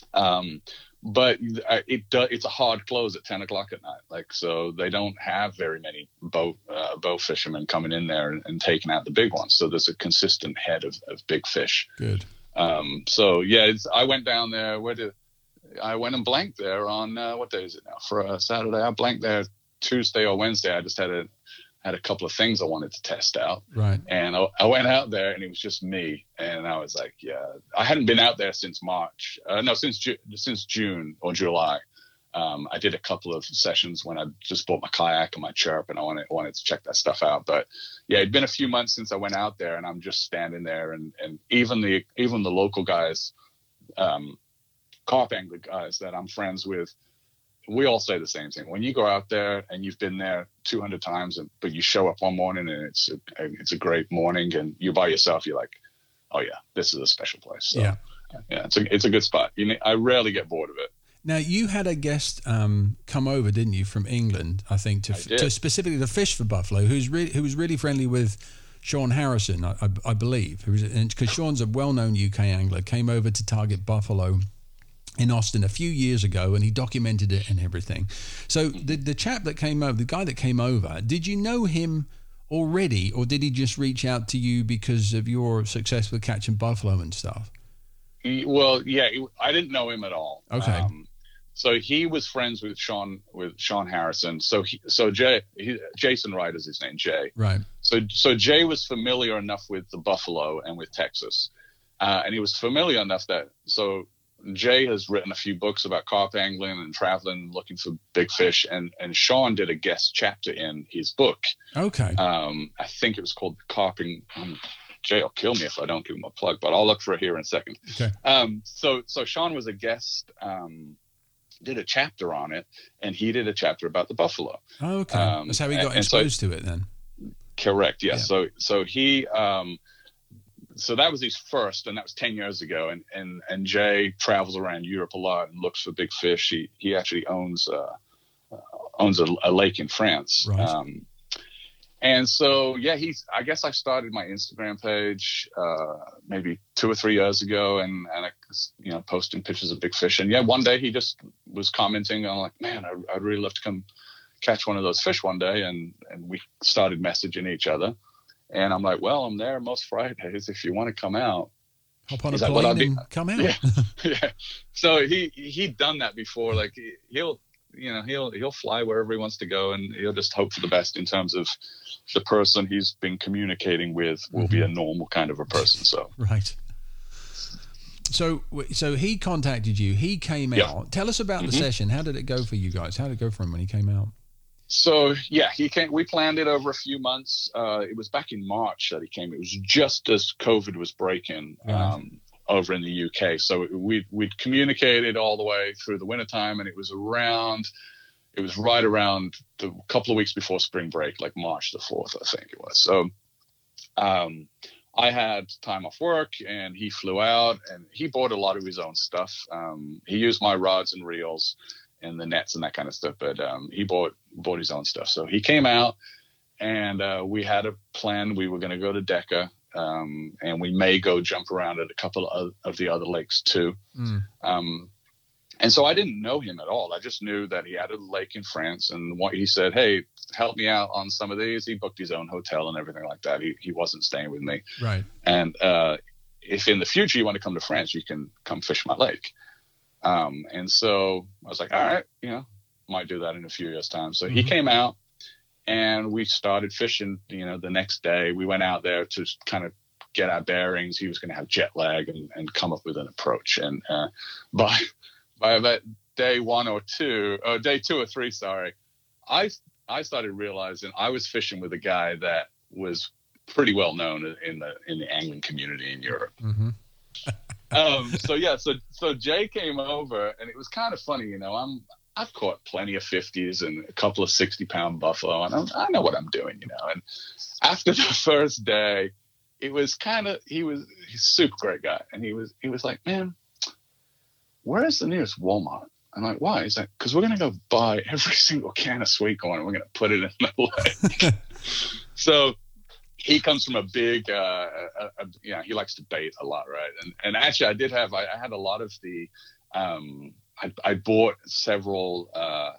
Um, but it do, it's a hard close at ten o'clock at night. Like, so they don't have very many boat, uh, bow fishermen coming in there and, and taking out the big ones. So there's a consistent head of, of big fish. Good. Um, so yeah, it's, I went down there. Where did, I went and blanked there on uh, what day is it now? For uh, Saturday, I blanked there Tuesday or Wednesday. I just had a had a couple of things I wanted to test out. Right. And I, I went out there, and it was just me. And I was like, yeah, I hadn't been out there since March. Uh, no, since Ju- since June or July. Um, I did a couple of sessions when I just bought my kayak and my chirp, and I wanted wanted to check that stuff out. But yeah, it'd been a few months since I went out there, and I'm just standing there, and and even the even the local guys. Um, carp angler guys that I'm friends with, we all say the same thing. When you go out there and you've been there two hundred times, and, but you show up one morning and it's a, it's a great morning and you're by yourself, you're like, oh yeah, this is a special place. So, yeah, yeah, it's a it's a good spot. You, I rarely get bored of it. Now, you had a guest um, come over, didn't you, from England? I think to, I to specifically to fish for buffalo, who's really who was really friendly with Sean Harrison, I, I, I believe, because Sean's a well-known U K angler, came over to target buffalo in Austin a few years ago, and he documented it and everything. So the the chap that came over, the guy that came over, did you know him already, or did he just reach out to you because of your success with catching buffalo and stuff? He, well, yeah, I didn't know him at all. Okay. Um, so he was friends with Sean with Sean Harrison. So he, so Jay he, Jason Wright is his name, Jay. Right. So so Jay was familiar enough with the buffalo and with Texas, uh, and he was familiar enough that so. Jay has written a few books about carp angling and traveling, looking for big fish, and and Sean did a guest chapter in his book. Okay. Um, I think it was called Carping. Um, Jay will kill me if I don't give him a plug, but I'll look for it here in a second. Okay. Um, so so Sean was a guest, um, did a chapter on it, and he did a chapter about the buffalo. Oh, okay. Um, That's how he got and, exposed and so, to it then. Correct. Yeah. yeah. So so he. Um, So that was his first, and that was ten years ago. And, and, and Jay travels around Europe a lot and looks for big fish. He he actually owns uh, owns a, a lake in France. Right. Um, and so yeah, he's. I guess I started my Instagram page uh, maybe two or three years ago, and and I, you know, posting pictures of big fish. And yeah, one day he just was commenting on like, man, I, I'd really love to come catch one of those fish one day. And, and we started messaging each other. And I'm like, well, I'm there most Fridays if you want to come out. Hop on a He's like, plane well, be, and come out. Yeah, yeah. So he he'd done that before. Like he'll you know he'll he'll fly wherever he wants to go, and he'll just hope for the best in terms of the person he's been communicating with will mm-hmm. be a normal kind of a person. So right. So so he contacted you. He came yeah. out. Tell us about the mm-hmm. session. How did it go for you guys? How did it go for him when he came out? So yeah, he came. We planned it over a few months. Uh, it was back in March that he came. It was just as COVID was breaking right. um, over in the U K. So we we'd communicated all the way through the wintertime, and it was around. It was right around the couple of weeks before spring break, like March the fourth, I think it was. So um, I had time off work, and he flew out, and he bought a lot of his own stuff. Um, he used my rods and reels and the nets and that kind of stuff, but um, he bought bought his own stuff. So he came out, and uh, we had a plan. We were going to go to Decca, um, and we may go jump around at a couple of, of the other lakes too. Mm. Um, and so I didn't know him at all. I just knew that he had a lake in France, and what he said, hey, help me out on some of these. He booked his own hotel and everything like that. He he wasn't staying with me. Right. And uh, if in the future you want to come to France, you can come fish my lake. Um, and so I was like, all right, you know, might do that in a few years' time. So mm-hmm. he came out, and we started fishing, you know, the next day. We went out there to kind of get our bearings. He was going to have jet lag and, and come up with an approach. And uh, by, by about day one or two, or day two or three, sorry, I, I started realizing I was fishing with a guy that was pretty well known in the, in the angling community in Europe. Mm-hmm. um, so yeah, so, so Jay came over, and it was kind of funny, you know, I'm, I've caught plenty of fifties and a couple of sixty pound buffalo, and I'm, I know what I'm doing, you know. And after the first day, it was kind of, he was he's a super great guy. And he was, he was like, man, where's the nearest Walmart? I'm like, why? He's like, because we're going to go buy every single can of sweet corn, and we're going to put it in the lake. So he comes from a big, uh, a, a, yeah, he likes to bait a lot, right? And and actually, I did have, I, I had a lot of the, um, I, I bought several uh,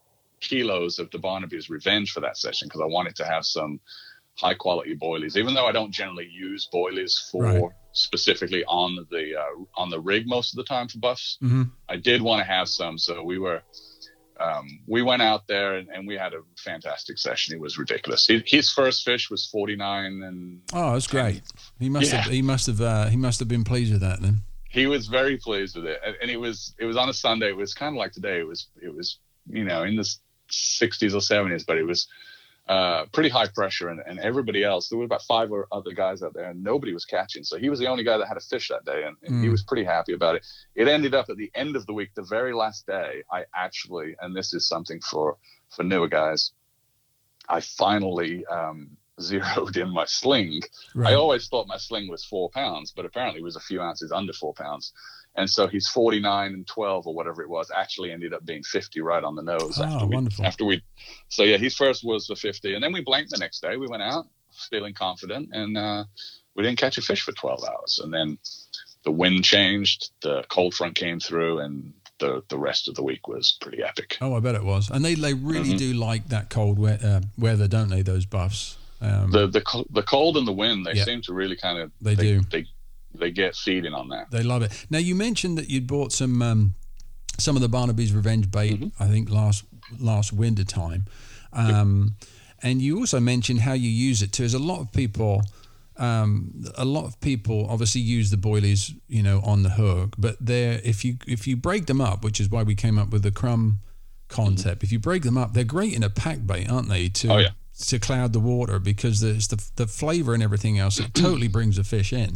kilos of the Barnaby's Revenge for that session because I wanted to have some high quality boilies, even though I don't generally use boilies for right. specifically on the uh, on the rig most of the time for buffs. Mm-hmm. I did want to have some, so we were um, we went out there and, and we had a fantastic session. It was ridiculous. He, his first fish was forty-nine, and oh, that's great. He must yeah. have he must have uh, he must have been pleased with that then. He was very pleased with it, and, and it was it was on a Sunday. It was kind of like today. It was it was you know in the sixties or seventies, but it was uh, pretty high pressure, and, and everybody else. There were about five or other guys out there, and nobody was catching. So he was the only guy that had a fish that day, and, and mm. he was pretty happy about it. It ended up at the end of the week, the very last day. I actually, and this is something for for newer guys, I finally. Um, zeroed in my sling. Right. I always thought my sling was four pounds, but apparently it was a few ounces under four pounds. And so he's forty-nine and twelve or whatever it was actually ended up being fifty right on the nose. Oh, after we, wonderful. After we, so yeah, his first was the fifty. And then we blanked the next day. We went out feeling confident, and uh, we didn't catch a fish for twelve hours. And then the wind changed, the cold front came through, and the, the rest of the week was pretty epic. Oh, I bet it was. And they, they really mm-hmm. do like that cold we- uh, weather, don't they, those buffs? Um, the the the cold and the wind, they yep. seem to really kind of they, they do they they get feeding on that. They love it. Now you mentioned that you'd bought some um, some of the Barnaby's Revenge bait, mm-hmm. I think last last winter time, um, yep. and you also mentioned how you use it too. There's a lot of people, um, a lot of people obviously use the boilies, you know, on the hook, but they're if you if you break them up, which is why we came up with the crumb concept. Mm-hmm. If you break them up, they're great in a pack bait, aren't they? To, oh yeah. to cloud the water, because there's the the flavor and everything else. It totally brings the fish in.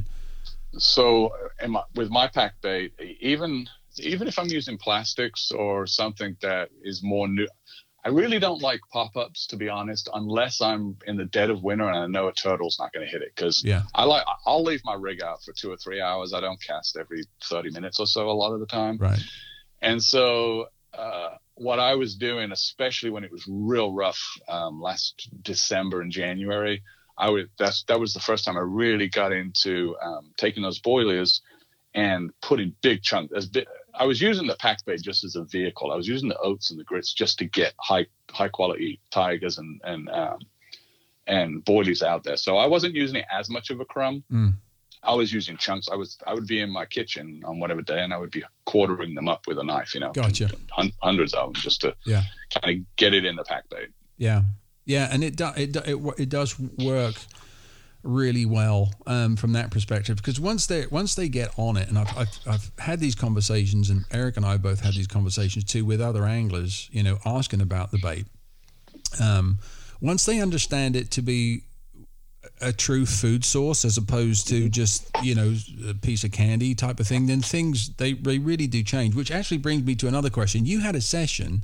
So in my, with my pack bait, even even if I'm using plastics or something that is more new, I really don't like pop-ups, to be honest, unless I'm in the dead of winter and I know a turtle's not going to hit it. Because yeah. I like I'll leave my rig out for two or three hours. I don't cast every thirty minutes or so a lot of the time. Right. And so uh, what I was doing, especially when it was real rough um, last December and January, I would that's that was the first time I really got into um, taking those boilies and putting big chunks. As big, I was using the pack bait just as a vehicle. I was using the oats and the grits just to get high high quality tigers and and um, and boilies out there. So I wasn't using it as much of a crumb. Mm. I was using chunks. I was I would be in my kitchen on whatever day, and I would be quartering them up with a knife. You know, gotcha. Hundreds of them just to yeah. kind of get it in the pack bait. Yeah, yeah, and it do, it do, it it does work really well um, from that perspective, because once they once they get on it, and I've, I've I've had these conversations, and Eric and I both had these conversations too with other anglers, you know, asking about the bait. Um, once they understand it to be a true food source as opposed to just, you know, a piece of candy type of thing, then things they, they really do change. Which actually brings me to another question. You had a session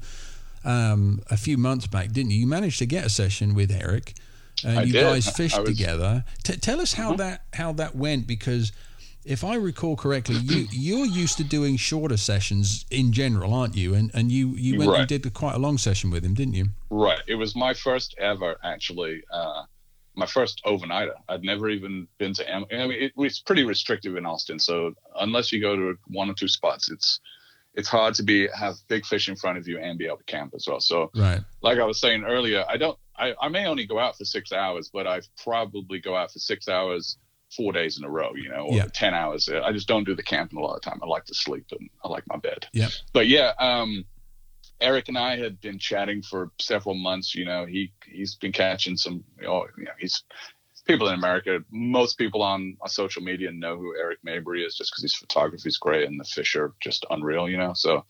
um, a few months back, didn't you? You managed to get a session with Eric. And I you did. guys fished was... together. T- tell us how uh-huh. that how that went, because if I recall correctly, you you're used to doing shorter sessions in general, aren't you? And and you you went right. and did quite a long session with him, didn't you? Right. It was my first ever, actually, uh, my first overnighter. I'd never even been to. I mean, it, it's pretty restrictive in Austin, so unless you go to one or two spots, it's it's hard to be have big fish in front of you and be able to camp as well. So, right. like I was saying earlier, I don't. I, I may only go out for six hours, but I probably go out for six hours, four days in a row, you know, or yeah. ten hours. I just don't do the camping a lot of the time. I like to sleep and I like my bed. Yeah. But yeah, um, Eric and I had been chatting for several months. You know, he, he's been catching some, you know, he's people in America. Most people on, on social media know who Eric Mabry is just because his photography is great and the fish are just unreal, you know, so.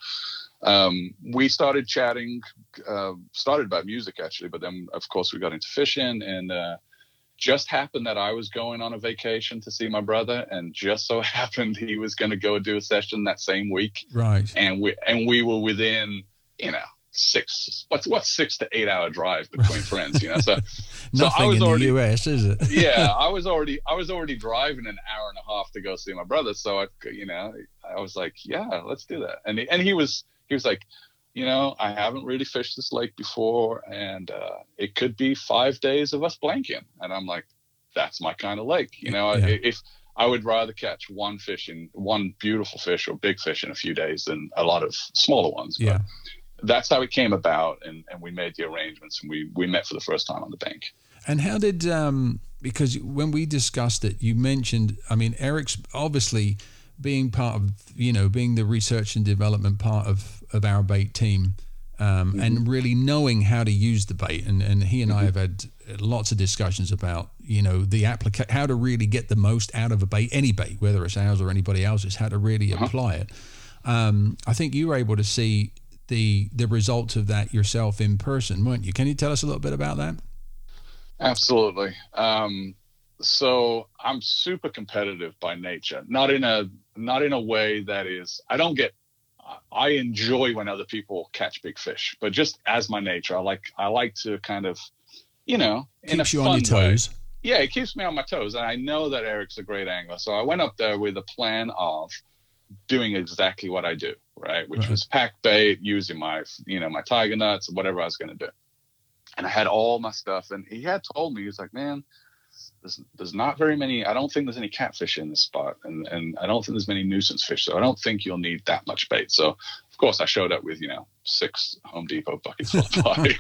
Um, we started chatting, uh, started about music actually, but then of course we got into fishing, and uh, just happened that I was going on a vacation to see my brother, and just so happened he was going to go do a session that same week. Right. And we and we were within, you know, six what's what's six to eight hour drive between friends, you know. So nothing so I was in already, the U S, is it? yeah, I was already I was already driving an hour and a half to go see my brother. So I, you know, I was like, yeah, let's do that. And he, and he was. He was like, you know, I haven't really fished this lake before, and uh, it could be five days of us blanking. And I'm like, that's my kind of lake. You know, yeah. if I would rather catch one fish in one beautiful fish or big fish in a few days than a lot of smaller ones. Yeah. But that's how it came about. And, and we made the arrangements, and we, we met for the first time on the bank. And how did, um, because when we discussed it, you mentioned, I mean, Eric's obviously being part of, you know, being the research and development part of, of our bait team, um, mm-hmm. and really knowing how to use the bait. And, and he and mm-hmm. I have had lots of discussions about, you know, the applica- how to really get the most out of a bait, any bait, whether it's ours or anybody else's, how to really uh-huh. apply it. Um, I think you were able to see the the results of that yourself in person, weren't you? Can you tell us a little bit about that? Absolutely. Um, so I'm super competitive by nature, not in a not in a way that is, I don't get, I enjoy when other people catch big fish, but just as my nature, I like, I like to kind of, you know, in keeps a you fun on your toes. Way. Yeah, it keeps me on my toes. And I know that Eric's a great angler. So I went up there with a plan of doing exactly what I do, right? Which right. was pack bait, using my, you know, my tiger nuts, whatever I was going to do. And I had all my stuff. And he had told me, he was like, man, There's, there's not very many. I don't think there's any catfish in this spot, and, and I don't think there's many nuisance fish. So I don't think you'll need that much bait. So of course I showed up with, you know, six Home Depot buckets full of body.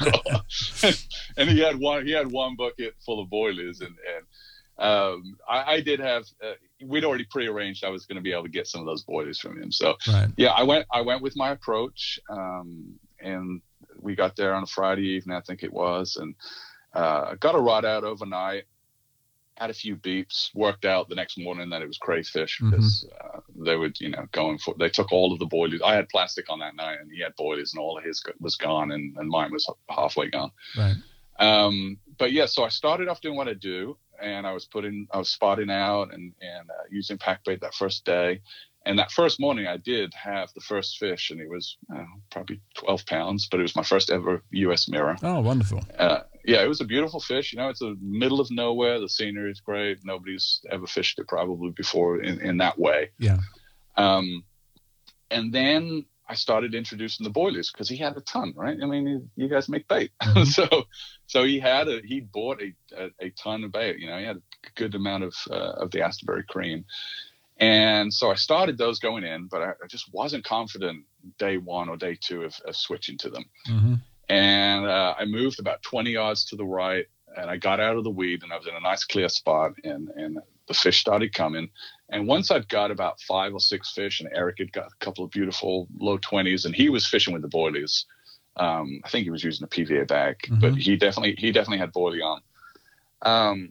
And he had one. He had one bucket full of boilies, and and um, I, I did have. Uh, we'd already prearranged I was going to be able to get some of those boilies from him. So right. yeah, I went. I went with my approach, um, and we got there on a Friday evening, I think it was, and uh, got a rod out overnight. Had a few beeps, worked out the next morning that it was crayfish because mm-hmm. uh, they would, you know, going for, they took all of the boilies. I had plastic on that night, and he had boilies, and all of his was gone, and, and mine was halfway gone. Right. Um, but yeah, so I started off doing what I do, and I was putting, I was spotting out and, and uh, using pack bait that first day. And that first morning I did have the first fish, and it was uh, probably twelve pounds, but it was my first ever U S mirror. Oh, wonderful. Uh, yeah, it was a beautiful fish. You know, it's the middle of nowhere. The scenery is great. Nobody's ever fished it probably before in, in that way. Yeah. Um, and then I started introducing the boilies because he had a ton, right? I mean, you guys make bait. Mm-hmm. so so he had a, he bought a, a, a ton of bait. You know, he had a good amount of, uh, of the Astorberry cream. And so I started those going in, but I, I just wasn't confident day one or day two of, of switching to them. Mm-hmm. And uh, I moved about twenty yards to the right, and I got out of the weed, and I was in a nice clear spot, and, and the fish started coming. And once I'd got about five or six fish, and Eric had got a couple of beautiful low twenties, and he was fishing with the boilies. Um, I think he was using a P V A bag, mm-hmm. but he definitely he definitely had boilie on. Um,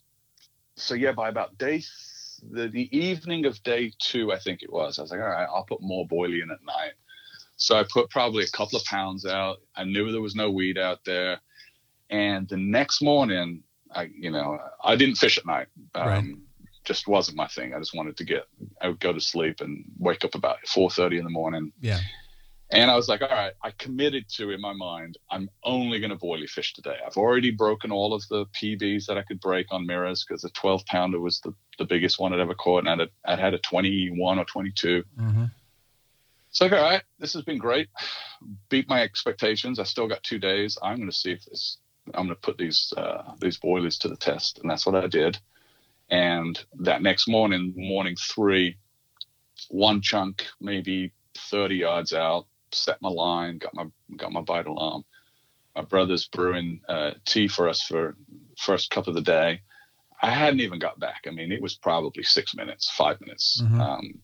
so yeah, by about day the, the evening of day two, I think it was, I was like, all right, I'll put more boilie in at night. So I put probably a couple of pounds out. I knew there was no weed out there. And the next morning, I, you know, I didn't fish at night. Um, right. Just wasn't my thing. I just wanted to get, I would go to sleep and wake up about four thirty in the morning. Yeah. And I was like, all right, I committed to, in my mind, I'm only going to boilie fish today. I've already broken all of the P Bs that I could break on mirrors, because the twelve pounder was the, the biggest one I'd ever caught. And I'd, I'd had a twenty-one or twenty-two. Mm-hmm. So, all right, this has been great. Beat my expectations. I still got two days. I'm going to see if this, I'm going to put these, uh, these boilies to the test. And that's what I did. And that next morning, morning three, one chunk, maybe thirty yards out, set my line, got my, got my bite alarm. My brother's brewing uh, tea for us for first cup of the day. I hadn't even got back. I mean, it was probably six minutes, five minutes. Mm-hmm. Um,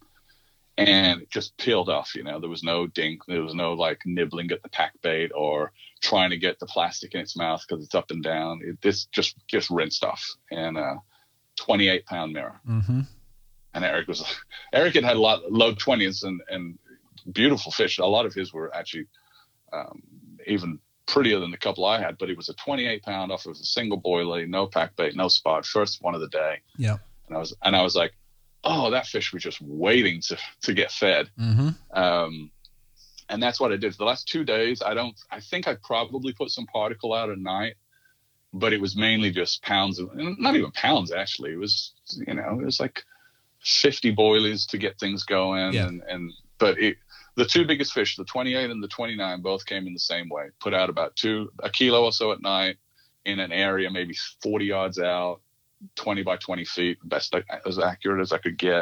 and it just peeled off, you know, there was no dink. There was no like nibbling at the pack bait or trying to get the plastic in its mouth because it's up and down. It, this just, just rinsed off. And uh twenty-eight pound mirror. Mm-hmm. And Eric was, Eric had had a lot low twenties and, and beautiful fish. A lot of his were actually um, even prettier than the couple I had, but it was a twenty-eight pound off of a single boilie, no pack bait, no spot, first one of the day. Yeah. And I was, and I was like, oh, that fish was just waiting to, to get fed. Mm-hmm. Um, and that's what I did for the last two days. I don't, I think I probably put some particle out at night, but it was mainly just pounds of, not even pounds, actually. It was, you know, it was like fifty boilies to get things going. Yeah. And, and, but it, the two biggest fish, the twenty-eight and the twenty-nine, both came in the same way. Put out about two, a kilo or so at night in an area, maybe forty yards out, twenty by twenty feet, best as accurate as I could get.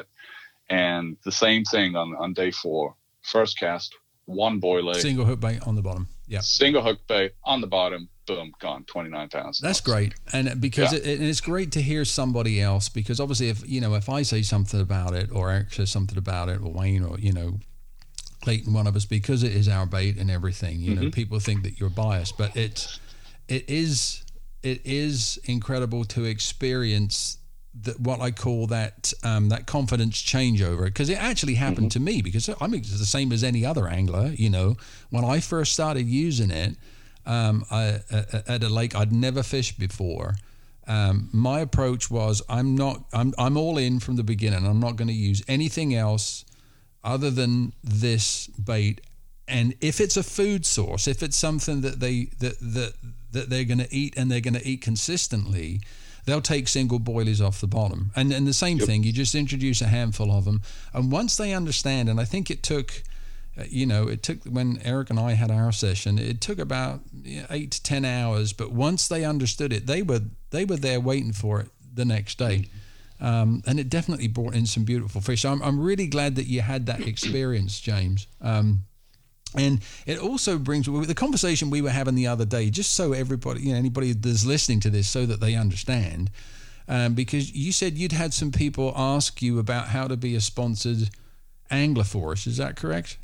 And the same thing on, on day four, first cast, one boilie. Single hook bait on the bottom. Yeah. Single hook bait on the bottom. Boom, gone, twenty-nine pounds. That's great. And because yeah. it, and it's great to hear somebody else, because obviously if, you know, if I say something about it or Eric says something about it or Wayne or, you know, Clayton, one of us, because it is our bait and everything, you mm-hmm. know, people think that you're biased, but it's, it is, it is incredible to experience that, what I call that, um, that confidence changeover, because it actually happened mm-hmm. to me, because I mean, it's the same as any other angler, you know, when I first started using it, um, I, at a lake I'd never fished before. Um, my approach was, I'm not, I'm, I'm all in from the beginning. I'm not going to use anything else other than this bait. And if it's a food source, if it's something that they, that, that, that they're going to eat and they're going to eat consistently, they'll take single boilies off the bottom. And and the same yep. thing, you just introduce a handful of them. And once they understand, and I think it took, uh, you know, it took, when Eric and I had our session, it took about you know, eight to ten hours. But once they understood it, they were they were there waiting for it the next day. Um, and it definitely brought in some beautiful fish. So I'm, I'm really glad that you had that experience, James. Um, And it also brings the conversation we were having the other day, just so everybody, you know, anybody that's listening to this, so that they understand, um, because you said you'd had some people ask you about how to be a sponsored angler for us. Is that correct?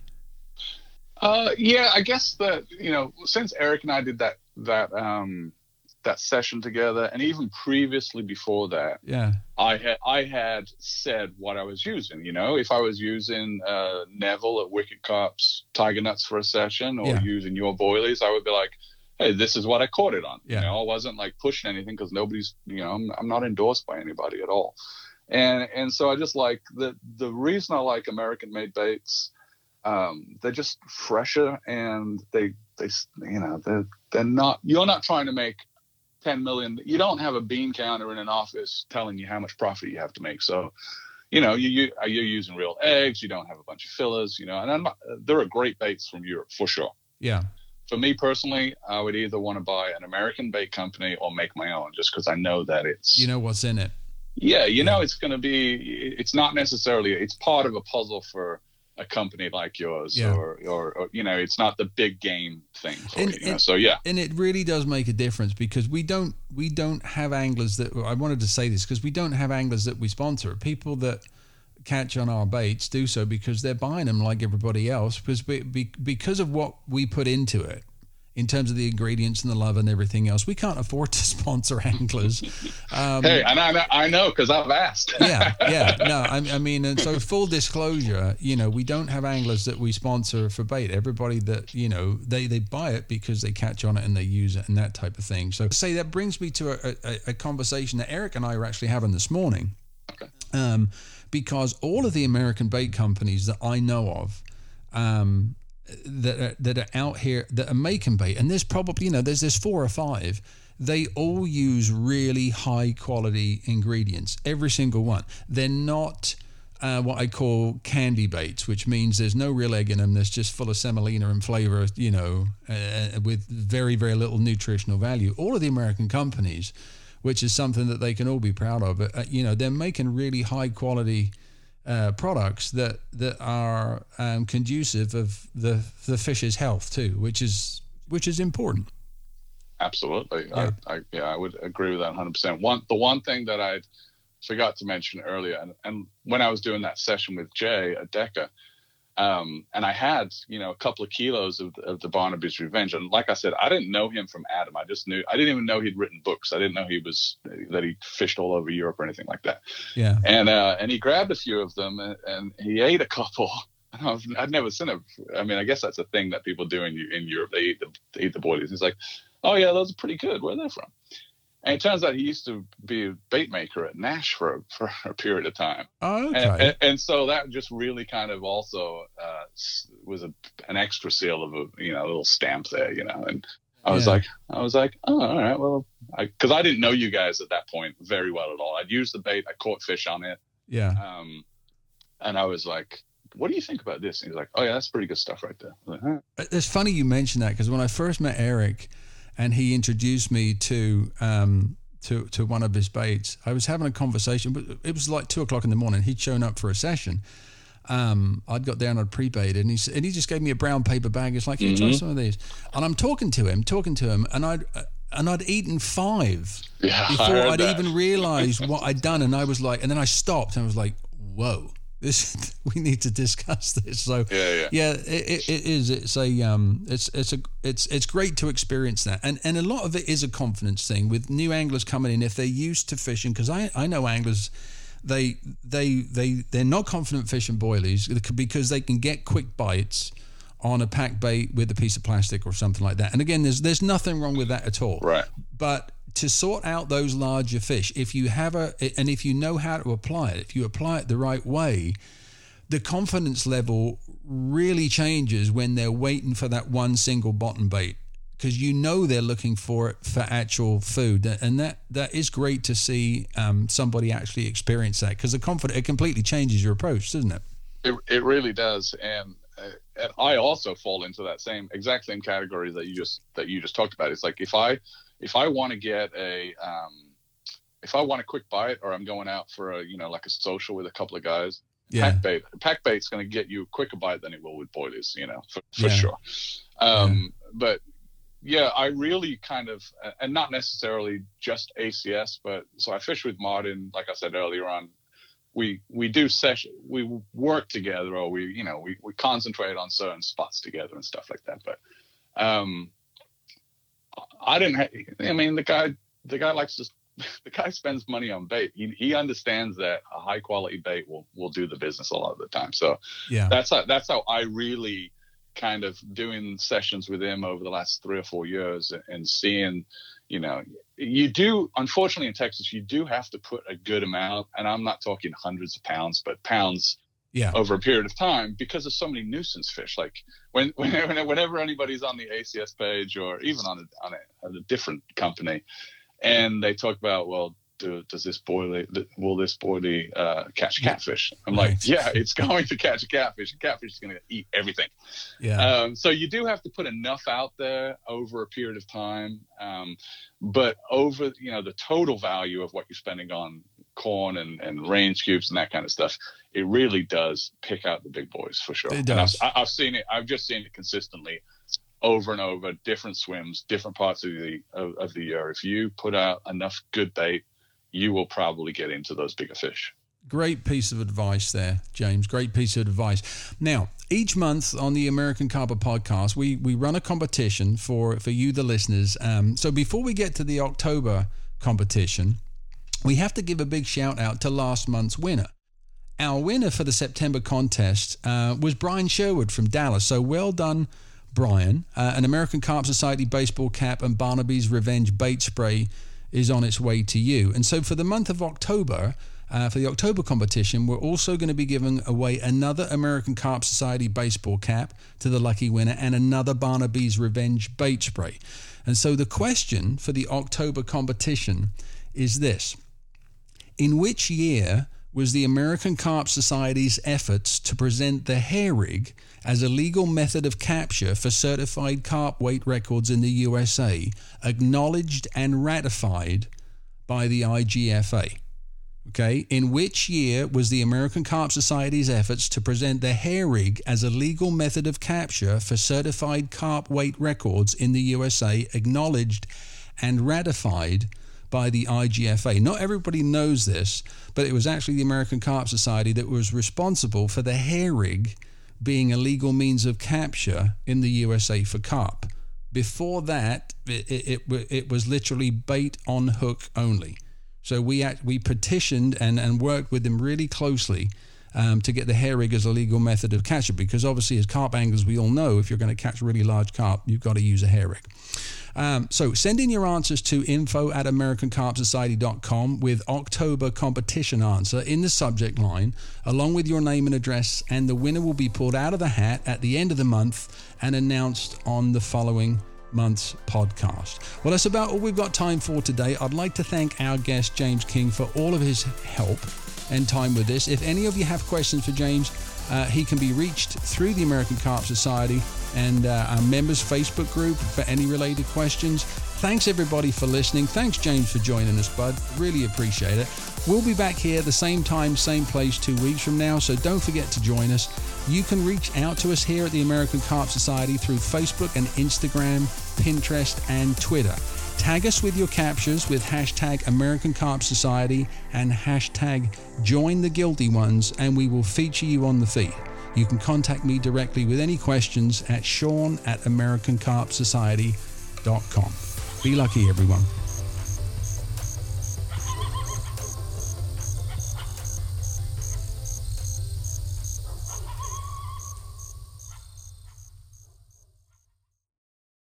Uh, yeah, I guess that, you know, since Eric and I did that, that, um, that session together, and even previously before that, yeah, I had I had said what I was using. You know, if I was using uh, Neville at Wicked Carp's Tiger Nuts for a session, or yeah. using your boilies, I would be like, "Hey, this is what I caught it on." Yeah. You know, I wasn't like pushing anything, because nobody's, you know, I'm, I'm not endorsed by anybody at all. And and so I just like the the reason I like American made baits. Um, they're just fresher, and they they you know they're they're not. You're not trying to make ten million. You don't have a bean counter in an office telling you how much profit you have to make. So, you know, you, you you're using real eggs. You don't have a bunch of fillers. You know, and I'm not, there are great baits from Europe for sure. Yeah. For me personally, I would either want to buy an American bait company or make my own, just because I know that it's, you know what's in it. Yeah, you know, it's going to be, it's not necessarily, it's part of a puzzle for a company like yours, yeah. or, or, or, you know, it's not the big game thing for and, you, you know? and, so yeah. And it really does make a difference, because we don't, we don't have anglers that, I wanted to say this, because we don't have anglers that we sponsor. People that catch on our baits do so because they're buying them like everybody else, because we, be, because of what we put into it in terms of the ingredients and the love and everything else. We can't afford to sponsor anglers. Um, hey, and I, I know, because I've asked. yeah, yeah. No, I, I mean, and so full disclosure, you know, we don't have anglers that we sponsor for bait. Everybody that, you know, they, they buy it because they catch on it and they use it and that type of thing. So say that brings me to a, a, a conversation that Eric and I were actually having this morning. Okay. Um, because all of the American bait companies that I know of, um, that are, that are out here that are making bait, and there's probably, you know, there's there's four or five, they all use really high quality ingredients, every single one. They're not uh, what I call candy baits, which means there's no real egg in them. There's just full of semolina and flavor, you know, uh, with very, very little nutritional value. All of the American companies, which is something that they can all be proud of, uh, you know, they're making really high quality Uh, products that that are um, conducive of the the fish's health too, which is which is important. Absolutely, yeah. I, I, yeah, I would agree with that one hundred percent. One, the one thing that I forgot to mention earlier, and, and when I was doing that session with Jay at Deca, um, and I had, you know, a couple of kilos of, of the Barnaby's Revenge, and like I said, I didn't know him from Adam. I just knew, I didn't even know he'd written books. I didn't know he was that he fished all over Europe or anything like that. Yeah. And uh, and he grabbed a few of them, and, and he ate a couple. I'd never seen it. I mean, I guess that's a thing that people do in in Europe. They eat the they eat the boilies. He's like, oh yeah, those are pretty good. Where are they from? And it turns out he used to be a bait maker at Nash for, for a period of time. Oh, okay. And, and, and so that just really kind of also uh, was a, an extra seal of a, you know, a little stamp there, you know. And I was yeah. like, I was like, oh, all right, well, because I, I didn't know you guys at that point very well at all. I'd used the bait, I caught fish on it. Yeah. Um, and I was like, what do you think about this? And he's like, oh yeah, that's pretty good stuff right there. I was like, huh. It's funny you mentioned that, because when I first met Eric, and he introduced me to um, to to one of his baits, I was having a conversation, but it was like two o'clock in the morning. He'd shown up for a session. Um, I'd got down on pre-bait, and he and he just gave me a brown paper bag. It's like, here, mm-hmm. try some of these. And I'm talking to him, talking to him, and I'd and I'd eaten five yeah, before I'd that. even realized what I'd done. And I was like, and then I stopped, and I was like, whoa. This we need to discuss this. So yeah, yeah, yeah it, it, it is. It's a um, it's it's a it's it's great to experience that, and and a lot of it is a confidence thing with new anglers coming in if they're used to fishing. Because I I know anglers, they they they they're not confident fishing boilies because they can get quick bites on a pack bait with a piece of plastic or something like that. And again, there's there's nothing wrong with that at all. Right. But to sort out those larger fish, if you have a, and if you know how to apply it, if you apply it the right way, the confidence level really changes when they're waiting for that one single bottom bait, because you know they're looking for it for actual food, and that that is great to see um, somebody actually experience that, because the confidence, it completely changes your approach, doesn't it? It it really does, and. Uh, and I also fall into that same exact same category that you just that you just talked about. It's like if I if I want to get a um, if I want a quick bite, or I'm going out for a you know like a social with a couple of guys, yeah. pack bait pack bait's going to get you a quicker bite than it will with boilies, you know, for, for yeah. sure. Um, yeah. But yeah, I really kind of, and not necessarily just A C S, but so I fish with Martin, like I said earlier on. We we do session, we work together, or we you know we, we concentrate on certain spots together and stuff like that. But um, I didn't. Ha- I mean, the guy the guy likes to. The guy spends money on bait. He he understands that a high quality bait will will do the business a lot of the time. So yeah, that's how that's how I really kind of doing sessions with him over the last three or four years and seeing. You know, you do, unfortunately in Texas, you do have to put a good amount, and I'm not talking hundreds of pounds, but pounds yeah. over a period of time, because there's so many nuisance fish. Like when, whenever, whenever anybody's on the A C S page, or even on a, on a, on a different company, and they talk about, well, do, does this boilie, will this boilie uh, catch catfish? I'm right. like, yeah, it's going to catch a catfish. A catfish is going to eat everything. Yeah. Um, so you do have to put enough out there over a period of time. Um, but over, you know, the total value of what you're spending on corn and, and range cubes and that kind of stuff, it really does pick out the big boys for sure. It does. I've, I've seen it. I've just seen it consistently over and over, different swims, different parts of the of, of the year. If you put out enough good bait, you will probably get into those bigger fish. Great piece of advice there, James. Great piece of advice. Now, each month on the American Carper podcast, we we run a competition for, for you, the listeners. Um, so before we get to the October competition, we have to give a big shout out to last month's winner. Our winner for the September contest uh, was Brian Sherwood from Dallas. So well done, Brian. Uh, an American Carp Society baseball cap and Barnaby's Revenge bait spray is on its way to you. And so for the month of October, Uh, for the October competition, we're also going to be giving away another American Carp Society baseball cap to the lucky winner and another Barnaby's Revenge bait spray. And so the question for the October competition is this: in which year was the American Carp Society's efforts to present the hair rig as a legal method of capture for certified carp weight records in the U S A acknowledged and ratified by the I G F A? Okay, in which year was the American Carp Society's efforts to present the hair rig as a legal method of capture for certified carp weight records in the U S A acknowledged and ratified by the I G F A? Not everybody knows this, but it was actually the American Carp Society that was responsible for the hair rig being a legal means of capture in the U S A for carp. Before that, it, it, it, it was literally bait on hook only. So we act, we petitioned and, and worked with them really closely um, to get the hair rig as a legal method of capture, because obviously as carp anglers we all know if you're going to catch really large carp, you've got to use a hair rig. Um, so send in your answers to info at american carp society dot com with October competition answer in the subject line, along with your name and address, and the winner will be pulled out of the hat at the end of the month and announced on the following month's podcast. Well, that's about all we've got time for today. I'd like to thank our guest James King for all of his help and time with this. If any of you have questions for James, uh, he can be reached through the American Carp Society and uh, our members Facebook group for any related questions. Thanks everybody for listening. Thanks James for joining us, bud. Really appreciate it. We'll be back here the same time, same place two weeks from now, so don't forget to join us. You can reach out to us here at the American Carp Society through Facebook and Instagram, Pinterest, and Twitter. Tag us with your captures with hashtag American Carp Society and hashtag Join the Guilty Ones, and we will feature you on the feed. You can contact me directly with any questions at Sean at american carp society dot com. Be lucky, everyone.